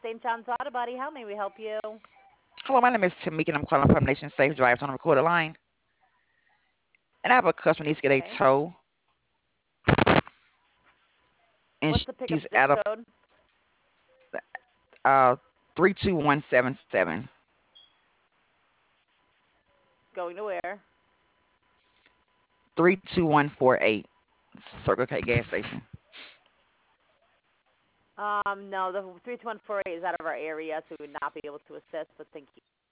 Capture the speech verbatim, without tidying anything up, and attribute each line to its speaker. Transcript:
Speaker 1: Saint John's Auto Body. How may we help you?
Speaker 2: Hello, my name is Tamika, and I'm calling from Nation Safe Drives on the recorded line. And I have a customer needs to get a
Speaker 1: Okay.
Speaker 2: tow, and
Speaker 1: What's the
Speaker 2: she's
Speaker 1: pickup
Speaker 2: out
Speaker 1: zip
Speaker 2: of
Speaker 1: code?
Speaker 2: uh three two one seven seven
Speaker 1: Going to where?
Speaker 2: three two one four eight Circle K gas station.
Speaker 1: Um, no, the three two one four eight is out of our area, so we would not be able to assist, but thank you.